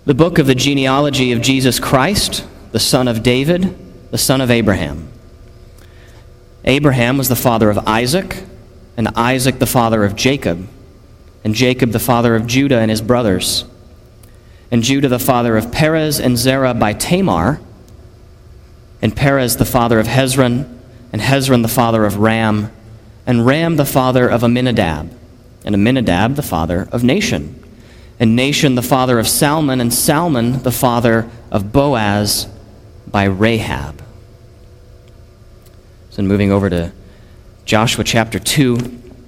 The book of the genealogy of Jesus Christ, the son of David, the son of Abraham. Abraham was the father of Isaac, and Isaac the father of Jacob, and Jacob the father of Judah and his brothers, and Judah the father of Perez and Zerah by Tamar, and Perez the father of Hezron, and Hezron the father of Ram, and Ram the father of Amminadab, and Amminadab the father of Nahshon, and Nahshon the father of Salmon, and Salmon the father of Boaz by Rahab. So moving over to Joshua chapter 2.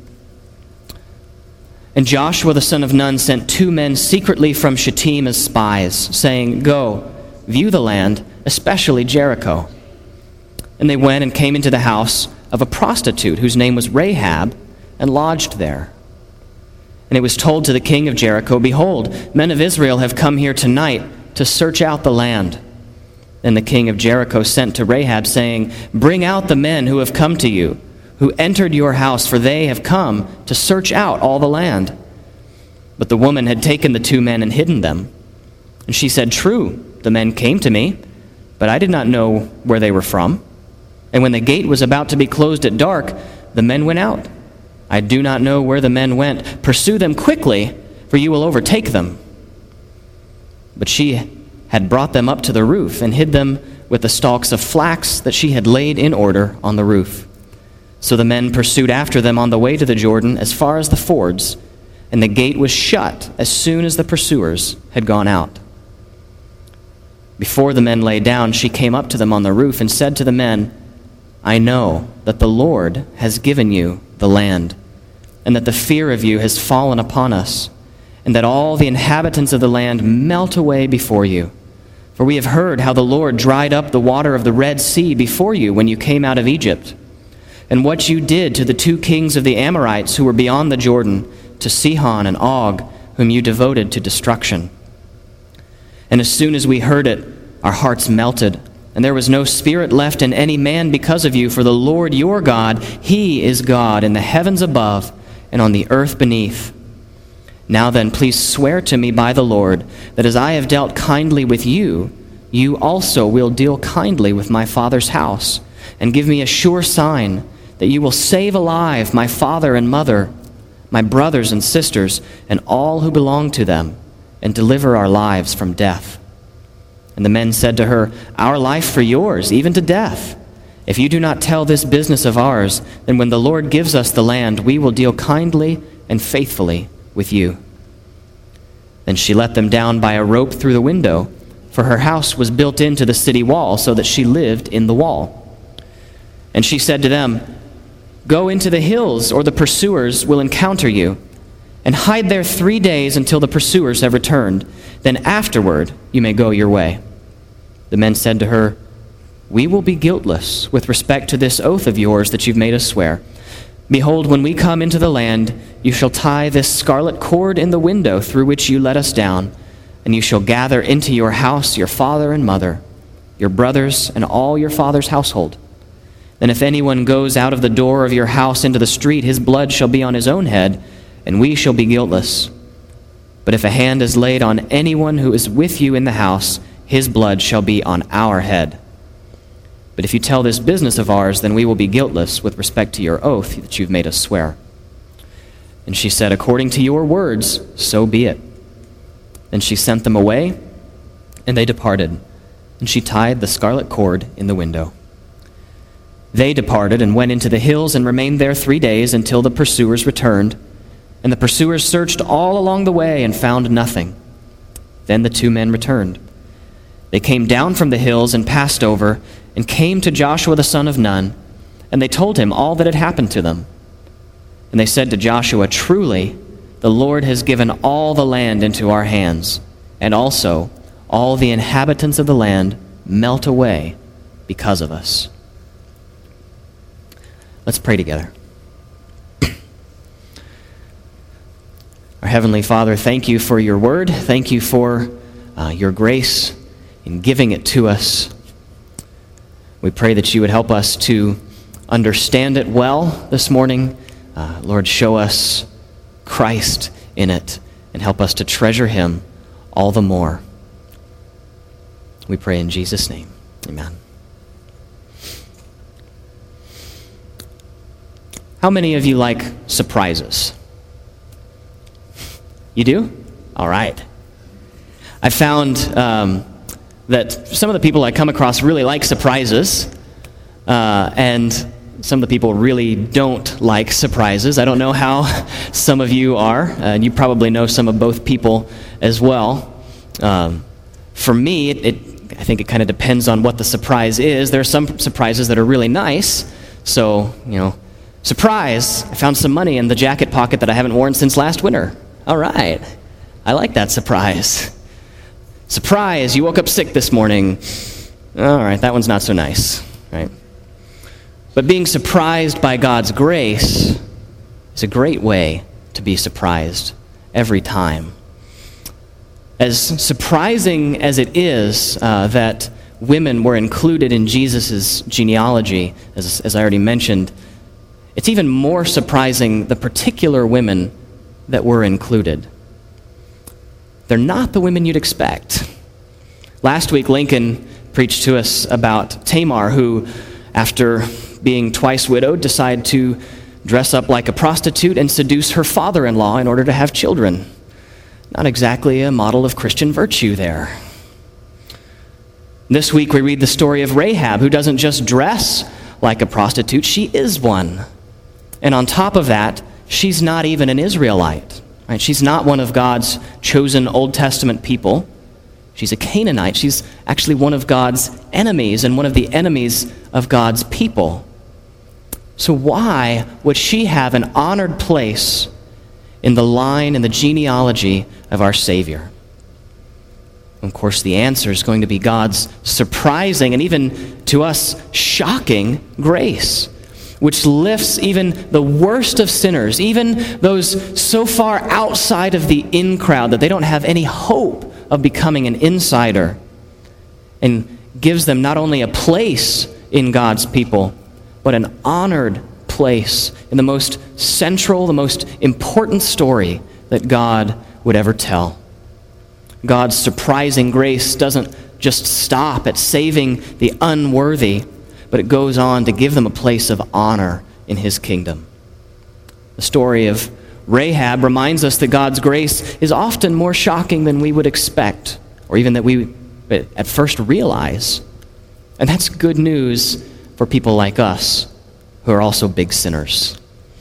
And Joshua the son of Nun sent 2 men secretly from Shittim as spies, saying, "Go, view the land, especially Jericho." And they went and came into the house of a prostitute whose name was Rahab, and lodged there. And it was told to the king of Jericho, "Behold, men of Israel have come here tonight to search out the land." Then the king of Jericho sent to Rahab, saying, "Bring out the men who have come to you, who entered your house, for they have come to search out all the land." But the woman had taken the 2 men and hidden them. And she said, "True, the men came to me, but I did not know where they were from. And when the gate was about to be closed at dark, the men went out. I do not know where the men went. Pursue them quickly, for you will overtake them." But she had brought them up to the roof and hid them with the stalks of flax that she had laid in order on the roof. So the men pursued after them on the way to the Jordan as far as the fords, and the gate was shut as soon as the pursuers had gone out. Before the men lay down, she came up to them on the roof and said to the men, "I know that the Lord has given you the land, and that the fear of you has fallen upon us, and that all the inhabitants of the land melt away before you. For we have heard how the Lord dried up the water of the Red Sea before you when you came out of Egypt, and what you did to the 2 kings of the Amorites who were beyond the Jordan, to Sihon and Og, whom you devoted to destruction. And as soon as we heard it, our hearts melted, and there was no spirit left in any man because of you, for the Lord your God, He is God in the heavens above and on the earth beneath. Now then, please swear to me by the Lord that as I have dealt kindly with you, you also will deal kindly with my father's house, and give me a sure sign that you will save alive my father and mother, my brothers and sisters, and all who belong to them, and deliver our lives from death." And the men said to her, "Our life for yours, even to death. If you do not tell this business of ours, then when the Lord gives us the land, we will deal kindly and faithfully with you." Then she let them down by a rope through the window, for her house was built into the city wall, so that she lived in the wall. And she said to them, "Go into the hills, or the pursuers will encounter you, and hide there 3 days until the pursuers have returned. Then afterward you may go your way." The men said to her, "We will be guiltless with respect to this oath of yours that you've made us swear. Behold, when we come into the land, you shall tie this scarlet cord in the window through which you let us down, and you shall gather into your house your father and mother, your brothers, and all your father's household. Then if anyone goes out of the door of your house into the street, his blood shall be on his own head, and we shall be guiltless. But if a hand is laid on anyone who is with you in the house, his blood shall be on our head. But if you tell this business of ours, then we will be guiltless with respect to your oath that you've made us swear." And she said, "According to your words, so be it." Then she sent them away, and they departed, and she tied the scarlet cord in the window. They departed and went into the hills and remained there 3 days until the pursuers returned. And the pursuers searched all along the way and found nothing. Then the 2 men returned. They came down from the hills and passed over and came to Joshua the son of Nun, and they told him all that had happened to them. And they said to Joshua, "Truly, the Lord has given all the land into our hands, and also all the inhabitants of the land melt away because of us." Let's pray together. Our Heavenly Father, thank you for your word. Thank you for your grace in giving it to us. We pray that you would help us to understand it well this morning. Lord, show us Christ in it and help us to treasure him all the more. We pray in Jesus' name. Amen. How many of you like surprises? You do? All right. I found that some of the people I come across really like surprises, and some of the people really don't like surprises. I don't know how some of you are, and you probably know some of both people as well. For me, I think it kind of depends on what the surprise is. There are some surprises that are really nice. So, surprise, I found some money in the jacket pocket that I haven't worn since last winter. All right. I like that surprise. Surprise, you woke up sick this morning. All right, that one's not so nice, right? But being surprised by God's grace is a great way to be surprised every time. As surprising as it is that women were included in Jesus' genealogy, as I already mentioned, it's even more surprising the particular women that were included. They're not the women you'd expect. Last week, Lincoln preached to us about Tamar, who, after being twice widowed, decided to dress up like a prostitute and seduce her father-in-law in order to have children. Not exactly a model of Christian virtue there. This week we read the story of Rahab, who doesn't just dress like a prostitute, she is one. And on top of that, she's not even an Israelite. Right? She's not one of God's chosen Old Testament people. She's a Canaanite. She's actually one of God's enemies and one of the enemies of God's people. So why would she have an honored place in the line and the genealogy of our Savior? Of course, the answer is going to be God's surprising and even to us shocking grace, which lifts even the worst of sinners, even those so far outside of the in crowd that they don't have any hope of becoming an insider, and gives them not only a place in God's people, but an honored place in the most central, the most important story that God would ever tell. God's surprising grace doesn't just stop at saving the unworthy, but it goes on to give them a place of honor in his kingdom. The story of Rahab reminds us that God's grace is often more shocking than we would expect, or even that we at first realize. And that's good news for people like us who are also big sinners.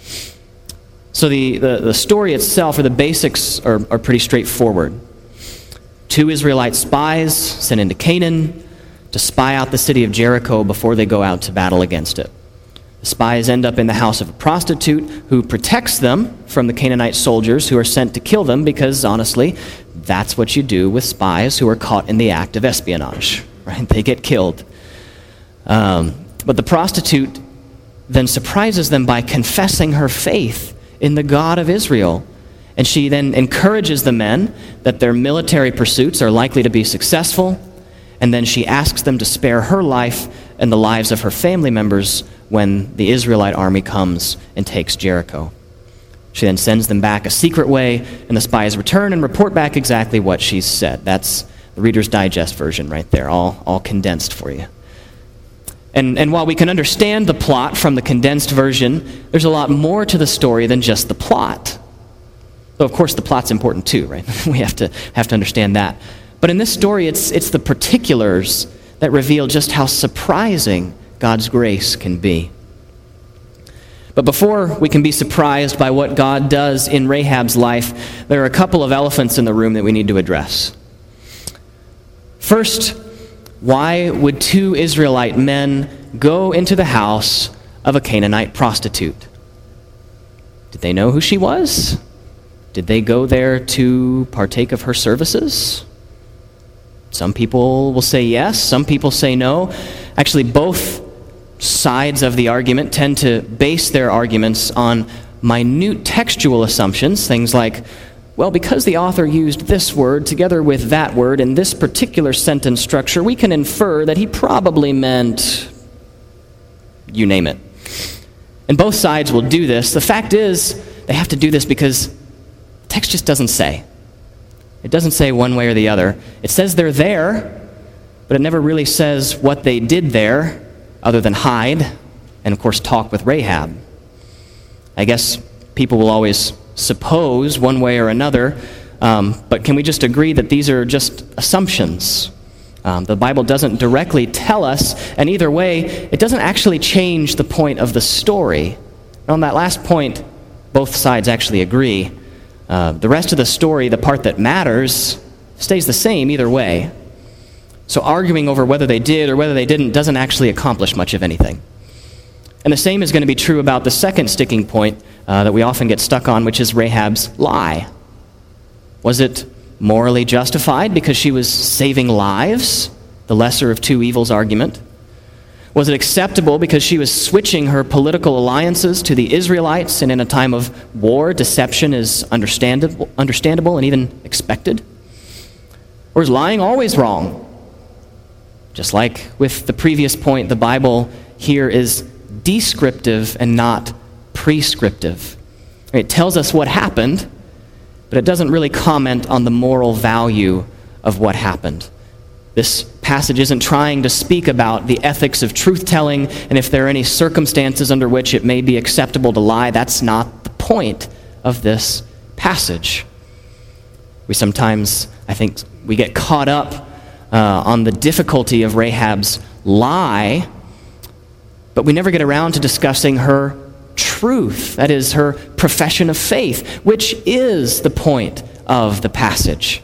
So the story itself, or the basics, are pretty straightforward. 2 Israelite spies sent into Canaan to spy out the city of Jericho before they go out to battle against it. The spies end up in the house of a prostitute who protects them from the Canaanite soldiers who are sent to kill them, because honestly, that's what you do with spies who are caught in the act of espionage, right? They get killed. But the prostitute then surprises them by confessing her faith in the God of Israel. And she then encourages the men that their military pursuits are likely to be successful, and then she asks them to spare her life and the lives of her family members when the Israelite army comes and takes Jericho. She then sends them back a secret way, and the spies return and report back exactly what she's said. That's the Reader's Digest version right there, all condensed for you. And while we can understand the plot from the condensed version, there's a lot more to the story than just the plot. Though, of course, the plot's important too, right? We have to understand that. But in this story, it's the particulars that reveal just how surprising God's grace can be. But before we can be surprised by what God does in Rahab's life, there are a couple of elephants in the room that we need to address. First, why would 2 Israelite men go into the house of a Canaanite prostitute? Did they know who she was? Did they go there to partake of her services? Some people will say yes, some people say no. Actually, both sides of the argument tend to base their arguments on minute textual assumptions, things like, well, because the author used this word together with that word in this particular sentence structure, we can infer that he probably meant, you name it. And both sides will do this. The fact is, they have to do this because the text just doesn't say. It doesn't say one way or the other. It says they're there, but it never really says what they did there other than hide and, of course, talk with Rahab. I guess people will always suppose one way or another, but can we just agree that these are just assumptions? The Bible doesn't directly tell us, and either way, it doesn't actually change the point of the story. And on that last point, both sides actually agree. The rest of the story, the part that matters, stays the same either way. So arguing over whether they did or whether they didn't doesn't actually accomplish much of anything. And the same is going to be true about the second sticking point that we often get stuck on, which is Rahab's lie. Was it morally justified because she was saving lives, the lesser of two evils argument? Was it acceptable because she was switching her political alliances to the Israelites, and in a time of war, deception is understandable and even expected? Or is lying always wrong? Just like with the previous point, the Bible here is descriptive and not prescriptive. It tells us what happened, but it doesn't really comment on the moral value of what happened. This passage isn't trying to speak about the ethics of truth-telling and if there are any circumstances under which it may be acceptable to lie. That's not the point of this passage. We sometimes, I think, we get caught up on the difficulty of Rahab's lie, but we never get around to discussing her truth, that is, her profession of faith, which is the point of the passage.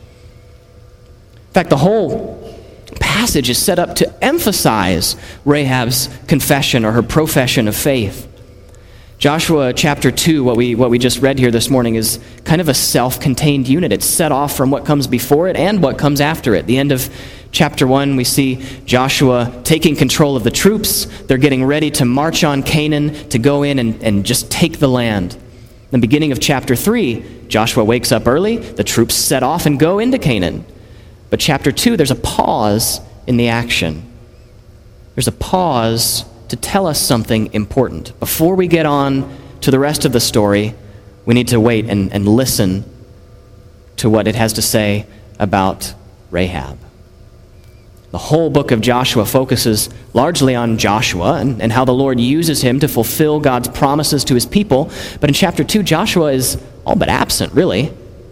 In fact, the whole passage is set up to emphasize Rahab's confession or her profession of faith. Joshua chapter 2, what we just read here this morning, is kind of a self-contained unit. It's set off from what comes before it and what comes after it. The end of chapter 1, we see Joshua taking control of the troops. They're getting ready to march on Canaan, to go in and just take the land. In the beginning of chapter 3, Joshua wakes up early. The troops set off and go into Canaan. But chapter 2, there's a pause in the action. There's a pause to tell us something important. Before we get on to the rest of the story, we need to wait and listen to what it has to say about Rahab. The whole book of Joshua focuses largely on Joshua and how the Lord uses him to fulfill God's promises to his people. But in chapter 2, Joshua is all but absent, really.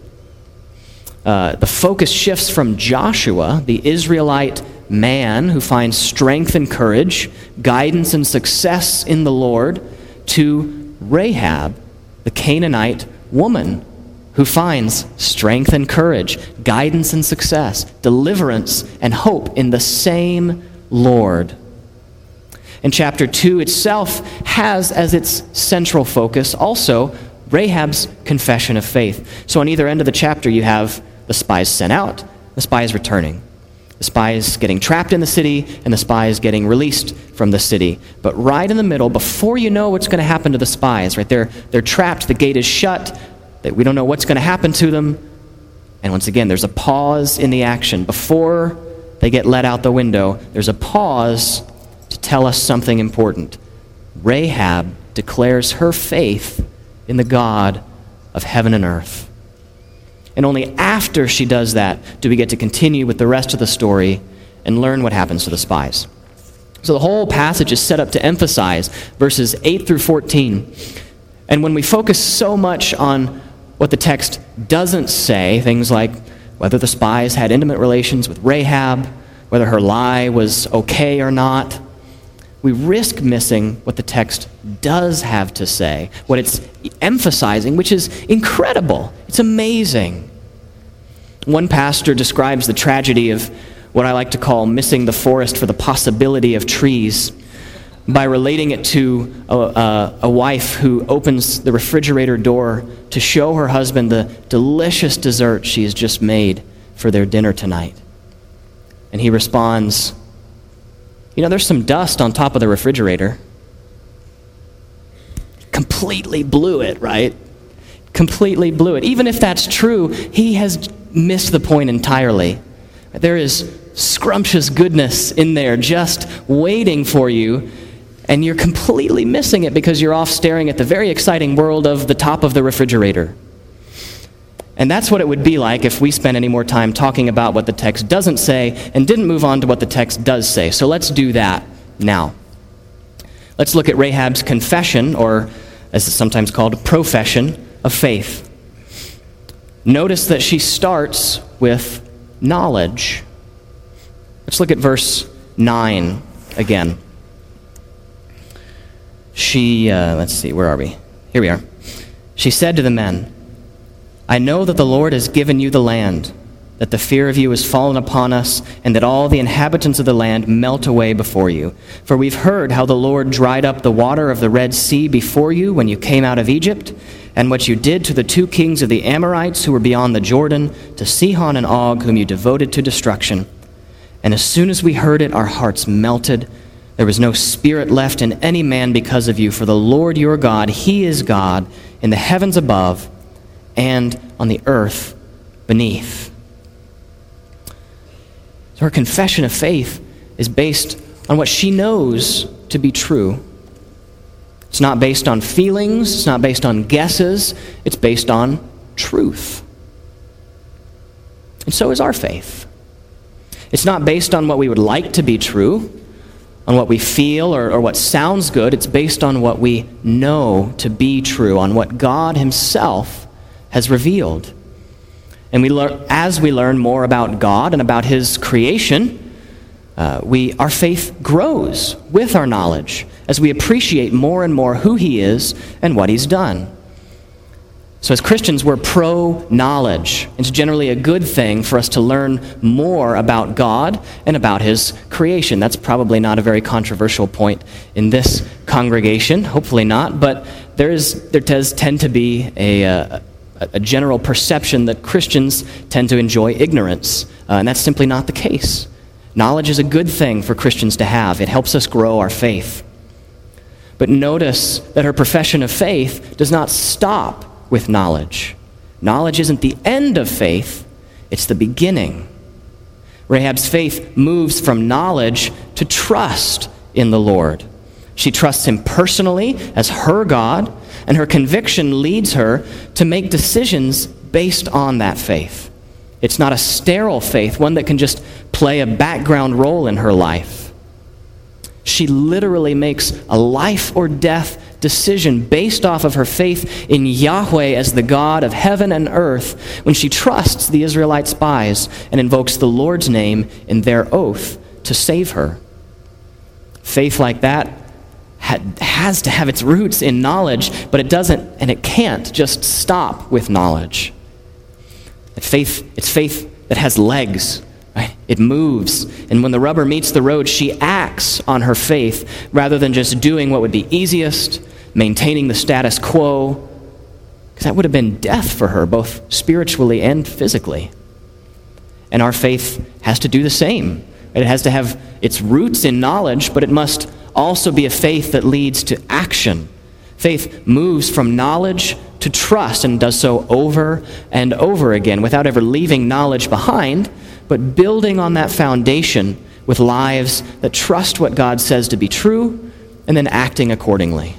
The focus shifts from Joshua, the Israelite man who finds strength and courage, guidance and success in the Lord, to Rahab, the Canaanite woman who finds strength and courage, guidance and success, deliverance and hope in the same Lord. And chapter 2 itself has as its central focus also Rahab's confession of faith. So on either end of the chapter you have the spies sent out, the spies returning. The spies getting trapped in the city, and the spies getting released from the city. But right in the middle, before you know what's going to happen to the spies, right, they're trapped, the gate is shut, we don't know what's going to happen to them. And once again, there's a pause in the action. Before they get let out the window, there's a pause to tell us something important. Rahab declares her faith in the God of heaven and earth. And only after she does that do we get to continue with the rest of the story and learn what happens to the spies. So the whole passage is set up to emphasize verses 8 through 14. And when we focus so much on what the text doesn't say, things like whether the spies had intimate relations with Rahab, whether her lie was okay or not, we risk missing what the text does have to say, what it's emphasizing, which is incredible. It's amazing. One pastor describes the tragedy of what I like to call missing the forest for the possibility of trees by relating it to a wife who opens the refrigerator door to show her husband the delicious dessert she has just made for their dinner tonight. And he responds, there's some dust on top of the refrigerator. Completely blew it, right? Completely blew it. Even if that's true, he has missed the point entirely. There is scrumptious goodness in there just waiting for you, and you're completely missing it because you're off staring at the very exciting world of the top of the refrigerator. And that's what it would be like if we spent any more time talking about what the text doesn't say and didn't move on to what the text does say. So let's do that now. Let's look at Rahab's confession, or as it's sometimes called, profession of faith. Notice that she starts with knowledge. Let's look at verse 9 again. Let's see, where are we? Here we are. She said to the men, I know that the Lord has given you the land, that the fear of you has fallen upon us, and that all the inhabitants of the land melt away before you. For we've heard how the Lord dried up the water of the Red Sea before you when you came out of Egypt, and what you did to the 2 kings of the Amorites who were beyond the Jordan, to Sihon and Og, whom you devoted to destruction. And as soon as we heard it, our hearts melted. There was no spirit left in any man because of you, for the Lord your God, He is God in the heavens above and on the earth beneath. So her confession of faith is based on what she knows to be true. It's not based on feelings, it's not based on guesses, it's based on truth. And so is our faith. It's not based on what we would like to be true, on what we feel or what sounds good. It's based on what we know to be true, on what God Himself has revealed. And as we learn more about God and about His creation, our faith grows with our knowledge as we appreciate more and more who He is and what He's done. So as Christians, we're pro-knowledge. It's generally a good thing for us to learn more about God and about His creation. That's probably not a very controversial point in this congregation, hopefully not, but there does tend to be a general perception that Christians tend to enjoy ignorance, and that's simply not the case. Knowledge is a good thing for Christians to have. It helps us grow our faith. But notice that her profession of faith does not stop with knowledge. Knowledge isn't the end of faith, it's the beginning. Rahab's faith moves from knowledge to trust in the Lord. She trusts Him personally as her God, and her conviction leads her to make decisions based on that faith. It's not a sterile faith, one that can just play a background role in her life. She literally makes a life or death decision based off of her faith in Yahweh as the God of heaven and earth when she trusts the Israelite spies and invokes the Lord's name in their oath to save her. Faith like that has to have its roots in knowledge, but it doesn't and it can't just stop with knowledge. It's faith that has legs. Right? It moves, and when the rubber meets the road, she acts on her faith rather than just doing what would be easiest, maintaining the status quo, because that would have been death for her, both spiritually and physically. And our faith has to do the same. It has to have its roots in knowledge, but it must also be a faith that leads to action. Faith moves from knowledge to trust and does so over and over again without ever leaving knowledge behind, but building on that foundation with lives that trust what God says to be true and then acting accordingly.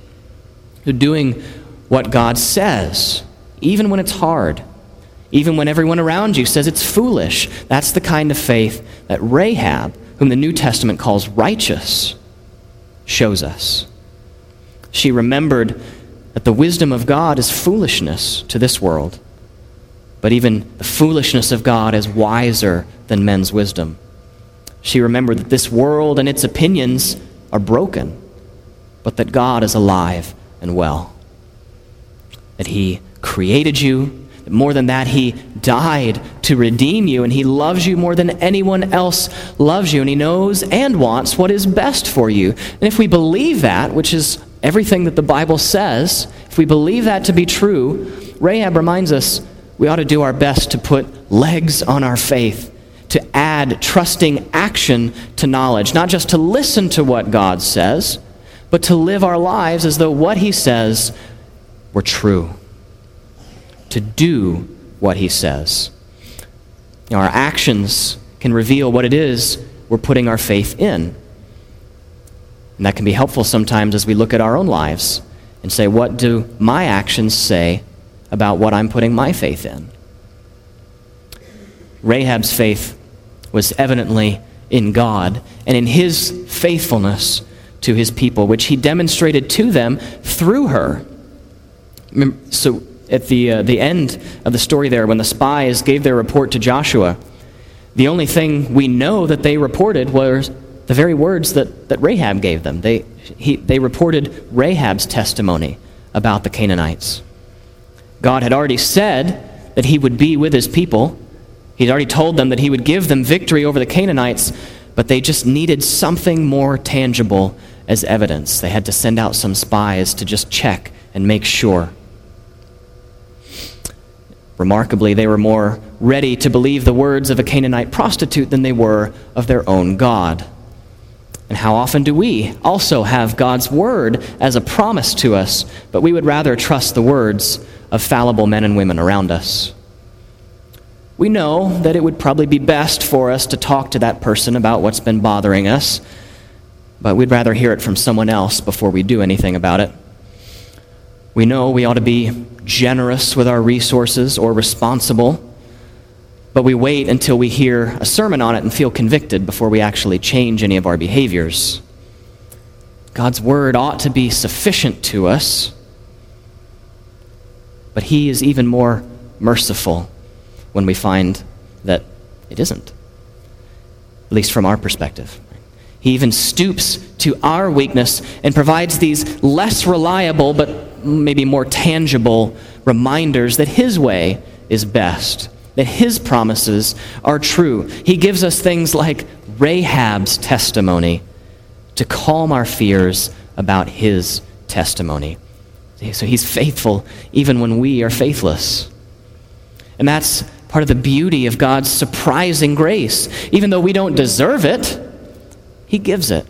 Doing what God says, even when it's hard, even when everyone around you says it's foolish. That's the kind of faith that Rahab, whom the New Testament calls righteous, shows us. She remembered that the wisdom of God is foolishness to this world. But even the foolishness of God is wiser than men's wisdom. She remembered that this world and its opinions are broken, but that God is alive and well. That He created you, that more than that, He died to redeem you, and He loves you more than anyone else loves you, and He knows and wants what is best for you. And if we believe that, which is everything that the Bible says, if we believe that to be true, Rahab reminds us we ought to do our best to put legs on our faith, to add trusting action to knowledge, not just to listen to what God says, but to live our lives as though what He says were true, to do what He says. Our actions can reveal what it is we're putting our faith in. And that can be helpful sometimes as we look at our own lives and say, what do my actions say about what I'm putting my faith in. Rahab's faith was evidently in God and in his faithfulness to his people, which he demonstrated to them through her. So at the end of the story there, when the spies gave their report to Joshua, the only thing we know that they reported was the very words that Rahab gave them. They reported Rahab's testimony about the Canaanites. God had already said that he would be with his people. He'd already told them that he would give them victory over the Canaanites, but they just needed something more tangible as evidence. They had to send out some spies to just check and make sure. Remarkably, they were more ready to believe the words of a Canaanite prostitute than they were of their own God. And how often do we also have God's word as a promise to us, but we would rather trust the words of fallible men and women around us? We know that it would probably be best for us to talk to that person about what's been bothering us, but we'd rather hear it from someone else before we do anything about it. We know we ought to be generous with our resources or responsible, but we wait until we hear a sermon on it and feel convicted before we actually change any of our behaviors. God's word ought to be sufficient to us, but he is even more merciful when we find that it isn't, at least from our perspective. He even stoops to our weakness and provides these less reliable but maybe more tangible reminders that his way is best, that his promises are true. He gives us things like Rahab's testimony to calm our fears about his testimony. So he's faithful even when we are faithless. And that's part of the beauty of God's surprising grace. Even though we don't deserve it, he gives it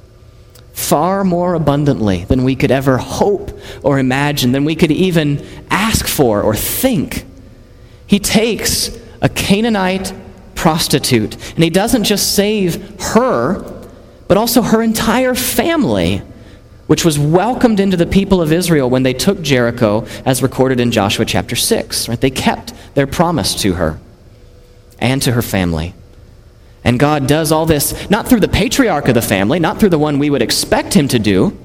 far more abundantly than we could ever hope or imagine, than we could even ask for or think. He takes a Canaanite prostitute, and he doesn't just save her, but also her entire family, which was welcomed into the people of Israel when they took Jericho, as recorded in Joshua chapter 6. Right? They kept their promise to her and to her family. And God does all this not through the patriarch of the family, not through the one we would expect him to do,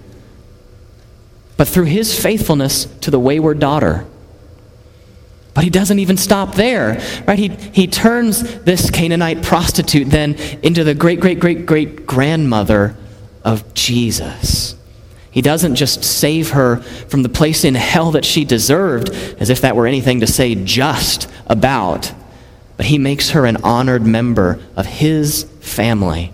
but through his faithfulness to the wayward daughter. But he doesn't even stop there, right? He turns this Canaanite prostitute then into the great-great-great-great-grandmother of Jesus. He doesn't just save her from the place in hell that she deserved, as if that were anything to say just about, but he makes her an honored member of his family.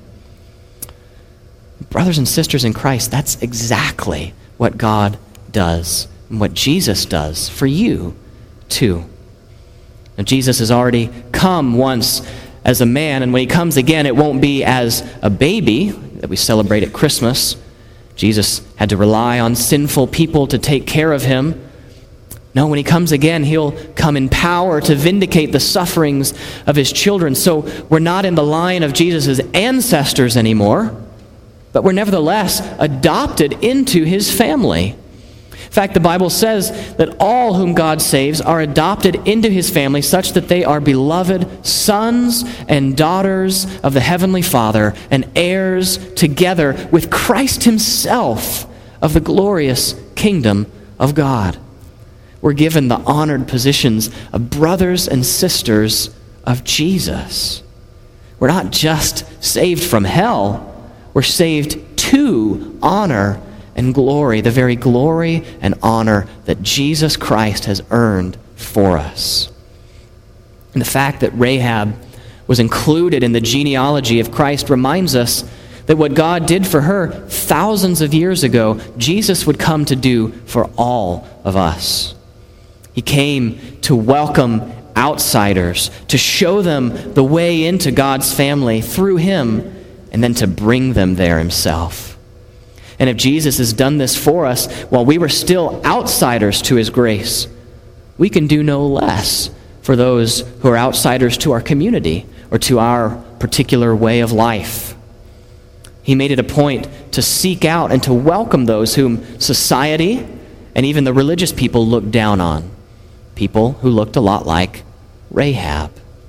Brothers and sisters in Christ, that's exactly what God does and what Jesus does for you too. Now, Jesus has already come once as a man, and when he comes again, it won't be as a baby that we celebrate at Christmas. Jesus had to rely on sinful people to take care of him. No, when he comes again, he'll come in power to vindicate the sufferings of his children. So we're not in the line of Jesus' ancestors anymore, but we're nevertheless adopted into his family. In fact, the Bible says that all whom God saves are adopted into his family such that they are beloved sons and daughters of the Heavenly Father and heirs together with Christ himself of the glorious kingdom of God. We're given the honored positions of brothers and sisters of Jesus. We're not just saved from hell, we're saved to honor and glory, the very glory and honor that Jesus Christ has earned for us. And the fact that Rahab was included in the genealogy of Christ reminds us that what God did for her thousands of years ago, Jesus would come to do for all of us. He came to welcome outsiders, to show them the way into God's family through him, and then to bring them there himself. And if Jesus has done this for us while we were still outsiders to his grace, we can do no less for those who are outsiders to our community or to our particular way of life. He made it a point to seek out and to welcome those whom society and even the religious people look down on. people who looked a lot like Rahab.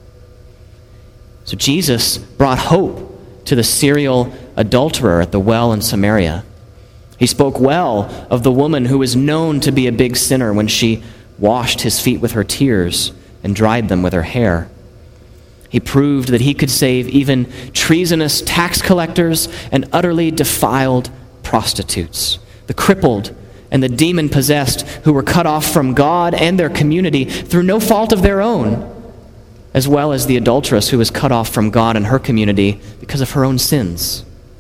So Jesus brought hope to the serial adulterer at the well in Samaria. He spoke well of the woman who was known to be a big sinner when she washed his feet with her tears and dried them with her hair. He proved that he could save even treasonous tax collectors and utterly defiled prostitutes, the crippled and the demon-possessed who were cut off from God and their community through no fault of their own, as well as the adulteress who was cut off from God and her community because of her own sins.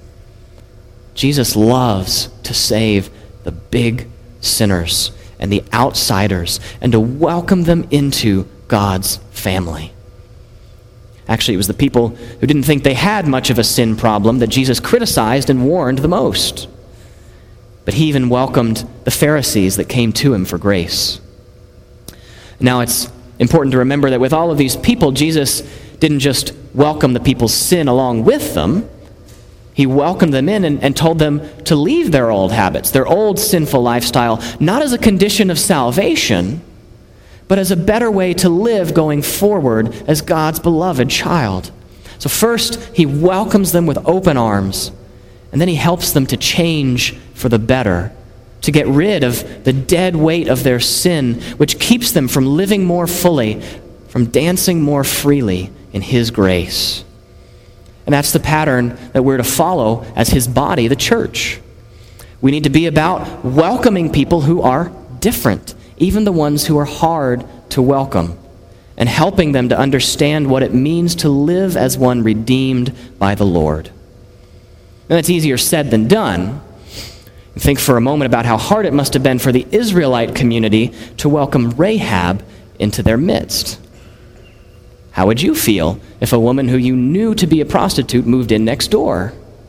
Jesus loves to save the big sinners and the outsiders and to welcome them into God's family. Actually, it was the people who didn't think they had much of a sin problem that Jesus criticized and warned the most. But he even welcomed the Pharisees that came to him for grace. Now, it's important to remember that with all of these people, Jesus didn't just welcome the people's sin along with them. He welcomed them in and told them to leave their old habits, their old sinful lifestyle, not as a condition of salvation, but as a better way to live going forward as God's beloved child. So first, he welcomes them with open arms, and then he helps them to change for the better, to get rid of the dead weight of their sin, which keeps them from living more fully, from dancing more freely in his grace. And that's the pattern that we're to follow as his body, the church. We need to be about welcoming people who are different, even the ones who are hard to welcome, and helping them to understand what it means to live as one redeemed by the Lord. And that's easier said than done. Think for a moment about how hard it must have been for the Israelite community to welcome Rahab into their midst. How would you feel if a woman who you knew to be a prostitute moved in next door?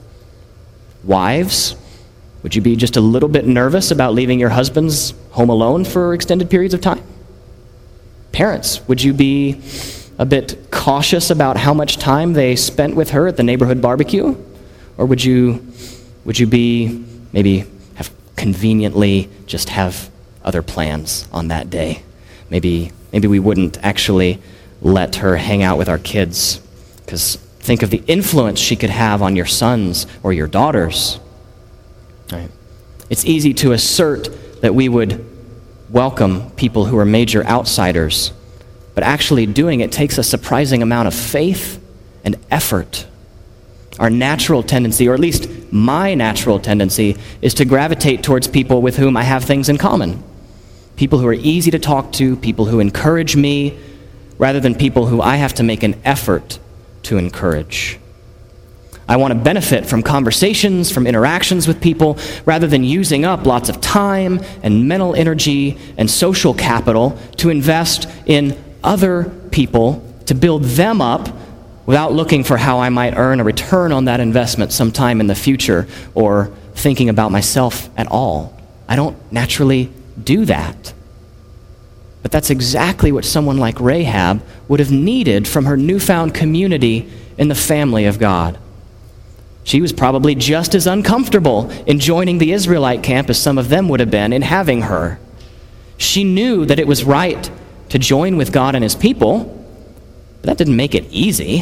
Wives, would you be just a little bit nervous about leaving your husbands home alone for extended periods of time? Parents, would you be a bit cautious about how much time they spent with her at the neighborhood barbecue? Or would you be maybe have conveniently just have other plans on that day? Maybe we wouldn't actually let her hang out with our kids, because think of the influence she could have on your sons or your daughters. Right? It's easy to assert that we would welcome people who are major outsiders, but actually doing it takes a surprising amount of faith and effort. Our natural tendency, or at least my natural tendency, is to gravitate towards people with whom I have things in common. People who are easy to talk to, people who encourage me, rather than people who I have to make an effort to encourage. I want to benefit from conversations, from interactions with people, rather than using up lots of time and mental energy and social capital to invest in other people, to build them up without looking for how I might earn a return on that investment sometime in the future, or thinking about myself at all. I don't naturally do that. But that's exactly what someone like Rahab would have needed from her newfound community in the family of God. She was probably just as uncomfortable in joining the Israelite camp as some of them would have been in having her. She knew that it was right to join with God and his people, but that didn't make it easy.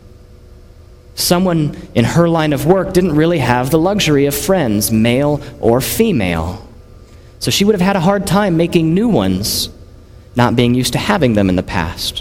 Someone in her line of work didn't really have the luxury of friends, male or female. So she would have had a hard time making new ones, not being used to having them in the past.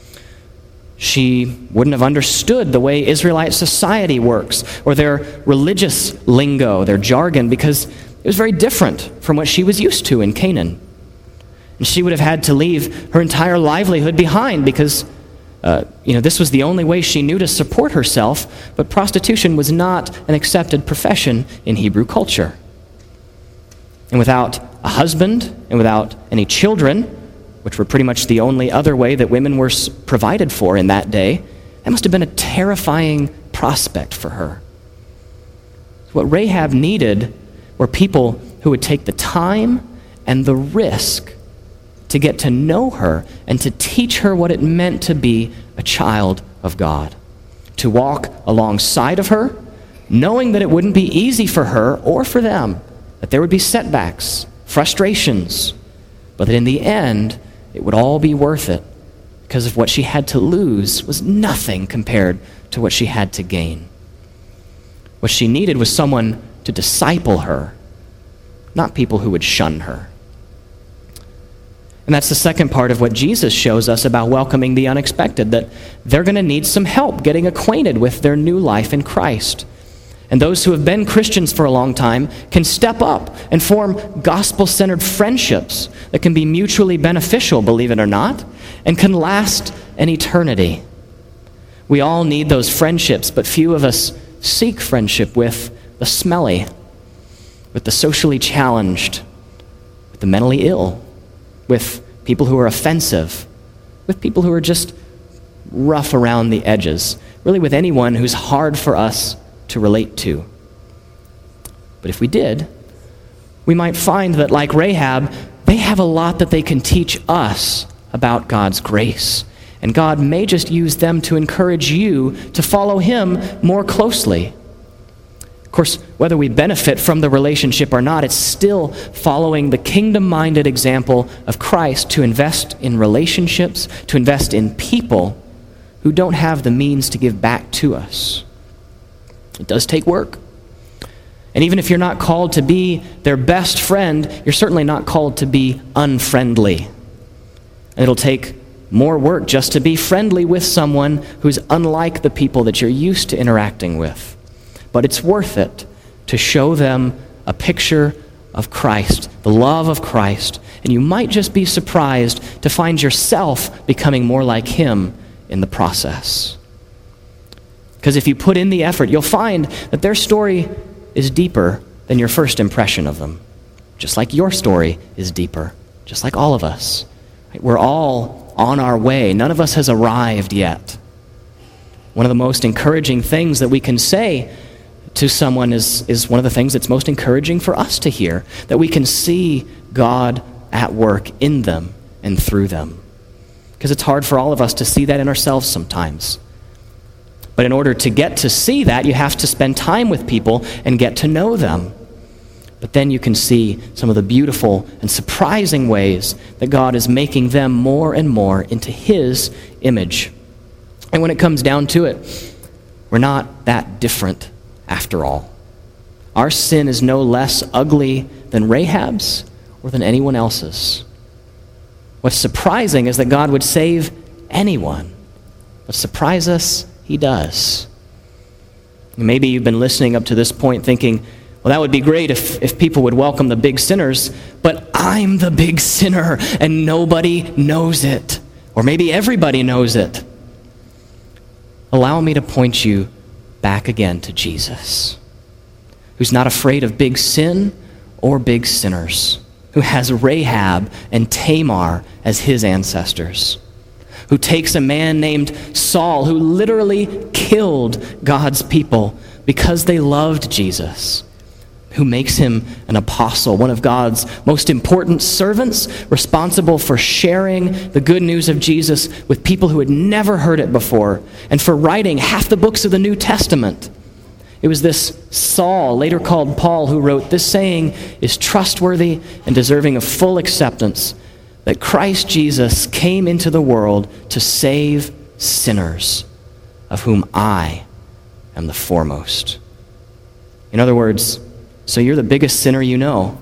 She wouldn't have understood the way Israelite society works, or their religious lingo, their jargon, because it was very different from what she was used to in Canaan. And she would have had to leave her entire livelihood behind because this was the only way she knew to support herself, but prostitution was not an accepted profession in Hebrew culture. And without a husband and without any children, which were pretty much the only other way that women were provided for in that day, that must have been a terrifying prospect for her. What Rahab needed were people who would take the time and the risk to get to know her and to teach her what it meant to be a child of God, to walk alongside of her, knowing that it wouldn't be easy for her or for them, that there would be setbacks, frustrations, but that in the end, it would all be worth it, because of what she had to lose was nothing compared to what she had to gain. What she needed was someone to disciple her, not people who would shun her. And that's the second part of what Jesus shows us about welcoming the unexpected, that they're going to need some help getting acquainted with their new life in Christ. And those who have been Christians for a long time can step up and form gospel-centered friendships that can be mutually beneficial, believe it or not, and can last an eternity. We all need those friendships, but few of us seek friendship with the smelly, with the socially challenged, with the mentally ill, with people who are offensive, with people who are just rough around the edges, really with anyone who's hard for us to relate to. But if we did, we might find that, like Rahab, they have a lot that they can teach us about God's grace. And God may just use them to encourage you to follow Him more closely. Of course, whether we benefit from the relationship or not, it's still following the kingdom-minded example of Christ to invest in relationships, to invest in people who don't have the means to give back to us. It does take work. And even if you're not called to be their best friend, you're certainly not called to be unfriendly. And it'll take more work just to be friendly with someone who's unlike the people that you're used to interacting with. But it's worth it to show them a picture of Christ, the love of Christ, and you might just be surprised to find yourself becoming more like Him in the process. Because if you put in the effort, you'll find that their story is deeper than your first impression of them. Just like your story is deeper, just like all of us. We're all on our way. None of us has arrived yet. One of the most encouraging things that we can say to someone is one of the things that's most encouraging for us to hear, that we can see God at work in them and through them. Because it's hard for all of us to see that in ourselves sometimes. But in order to get to see that, you have to spend time with people and get to know them. But then you can see some of the beautiful and surprising ways that God is making them more and more into His image. And when it comes down to it, we're not that different after all. Our sin is no less ugly than Rahab's or than anyone else's. What's surprising is that God would save anyone. What surprises us, He does. Maybe you've been listening up to this point thinking, well, that would be great if people would welcome the big sinners, but I'm the big sinner and nobody knows it. Or maybe everybody knows it. Allow me to point you back again to Jesus, who's not afraid of big sin or big sinners, who has Rahab and Tamar as his ancestors, who takes a man named Saul, who literally killed God's people because they loved Jesus, who makes him an apostle, one of God's most important servants, responsible for sharing the good news of Jesus with people who had never heard it before, and for writing half the books of the New Testament. It was this Saul, later called Paul, who wrote, "This saying is trustworthy and deserving of full acceptance, that Christ Jesus came into the world to save sinners, of whom I am the foremost." In other words, so you're the biggest sinner you know.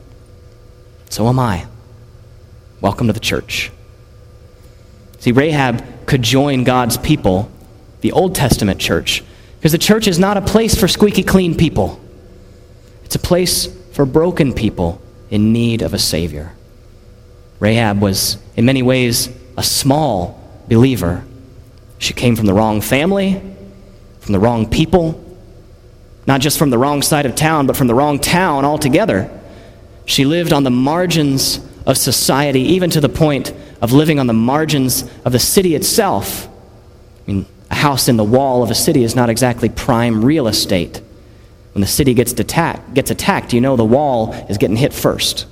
So am I. Welcome to the church. See, Rahab could join God's people, the Old Testament church, because the church is not a place for squeaky clean people. It's a place for broken people in need of a Savior. Rahab was, in many ways, a small believer. She came from the wrong family, from the wrong people, not just from the wrong side of town, but from the wrong town altogether. She lived on the margins of society, even to the point of living on the margins of the city itself. I mean, a house in the wall of a city is not exactly prime real estate. When the city gets attacked, you know the wall is getting hit first.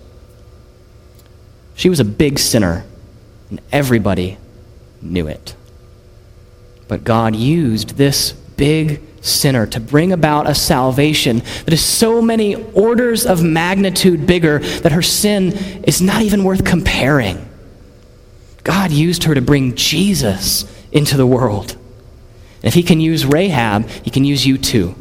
She was a big sinner, and everybody knew it. But God used this big sinner to bring about a salvation that is so many orders of magnitude bigger that her sin is not even worth comparing. God used her to bring Jesus into the world. And if he can use Rahab, he can use you too.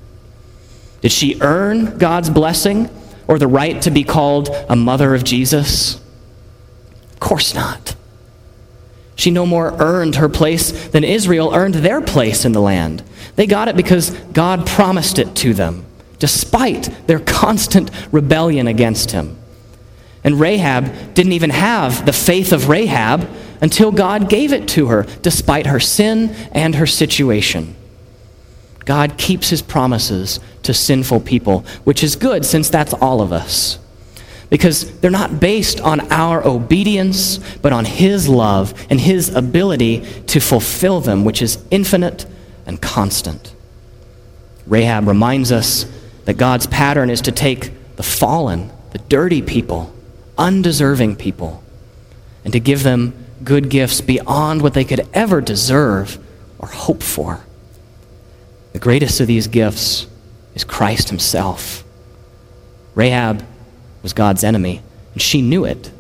Did she earn God's blessing or the right to be called a mother of Jesus? Of course not. She no more earned her place than Israel earned their place in the land. They got it because God promised it to them, despite their constant rebellion against him. And Rahab didn't even have the faith of Rahab until God gave it to her, despite her sin and her situation. God keeps his promises to sinful people, which is good since that's all of us. Because they're not based on our obedience, but on his love and his ability to fulfill them, which is infinite and constant. Rahab reminds us that God's pattern is to take the fallen, the dirty people, undeserving people, and to give them good gifts beyond what they could ever deserve or hope for. The greatest of these gifts is Christ himself. Rahab was God's enemy, and she knew it.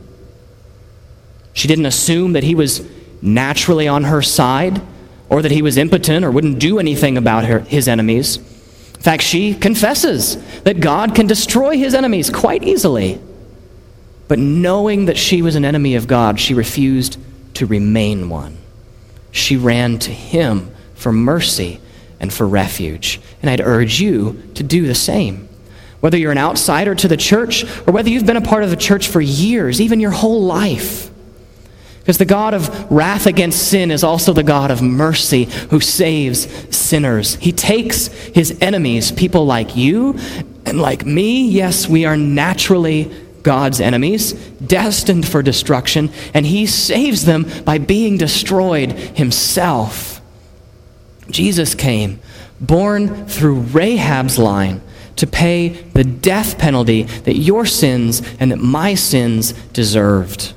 She didn't assume that he was naturally on her side, or that he was impotent or wouldn't do anything about his enemies. In fact, she confesses that God can destroy his enemies quite easily. But knowing that she was an enemy of God, she refused to remain one. She ran to him for mercy and for refuge. And I'd urge you to do the same. Whether you're an outsider to the church or whether you've been a part of the church for years, even your whole life. Because the God of wrath against sin is also the God of mercy who saves sinners. He takes his enemies, people like you and like me. Yes, we are naturally God's enemies, destined for destruction, and he saves them by being destroyed himself. Jesus came, born through Rahab's line, to pay the death penalty that your sins and that my sins deserved.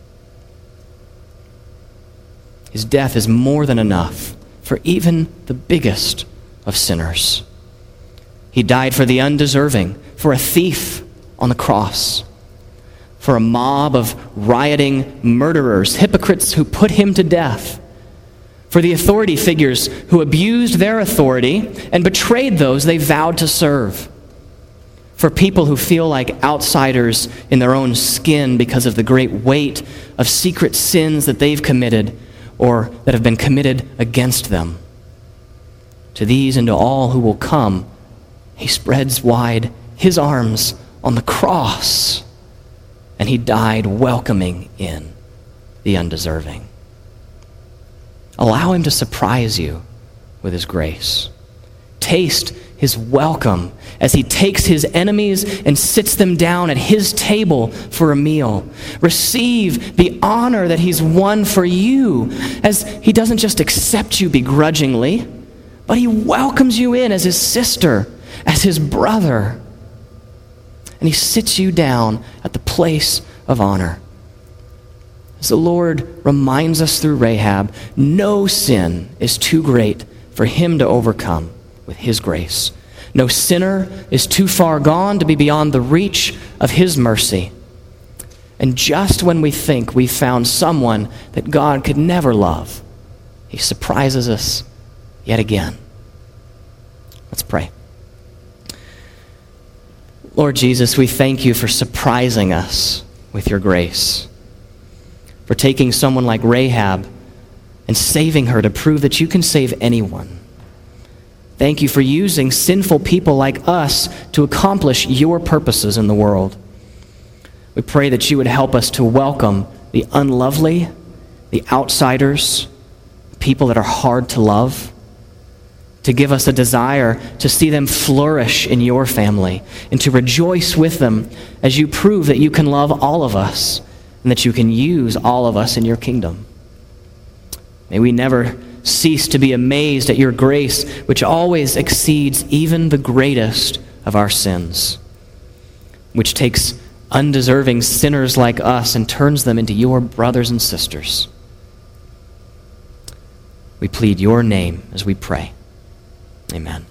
His death is more than enough for even the biggest of sinners. He died for the undeserving, for a thief on the cross, for a mob of rioting murderers, hypocrites who put him to death, for the authority figures who abused their authority and betrayed those they vowed to serve, for people who feel like outsiders in their own skin because of the great weight of secret sins that they've committed or that have been committed against them. To these and to all who will come, he spreads wide his arms on the cross, and he died welcoming in the undeserving. Allow him to surprise you with his grace. Taste his welcome as he takes his enemies and sits them down at his table for a meal. Receive the honor that he's won for you, as he doesn't just accept you begrudgingly, but he welcomes you in as his sister, as his brother. And he sits you down at the place of honor. As the Lord reminds us through Rahab, no sin is too great for him to overcome with his grace. No sinner is too far gone to be beyond the reach of his mercy. And just when we think we've found someone that God could never love, he surprises us yet again. Let's pray. Lord Jesus, we thank you for surprising us with your grace, for taking someone like Rahab and saving her to prove that you can save anyone. Thank you for using sinful people like us to accomplish your purposes in the world. We pray that you would help us to welcome the unlovely, the outsiders, people that are hard to love, to give us a desire to see them flourish in your family and to rejoice with them as you prove that you can love all of us and that you can use all of us in your kingdom. May we never cease to be amazed at your grace, which always exceeds even the greatest of our sins, which takes undeserving sinners like us and turns them into your brothers and sisters. We plead your name as we pray. Amen.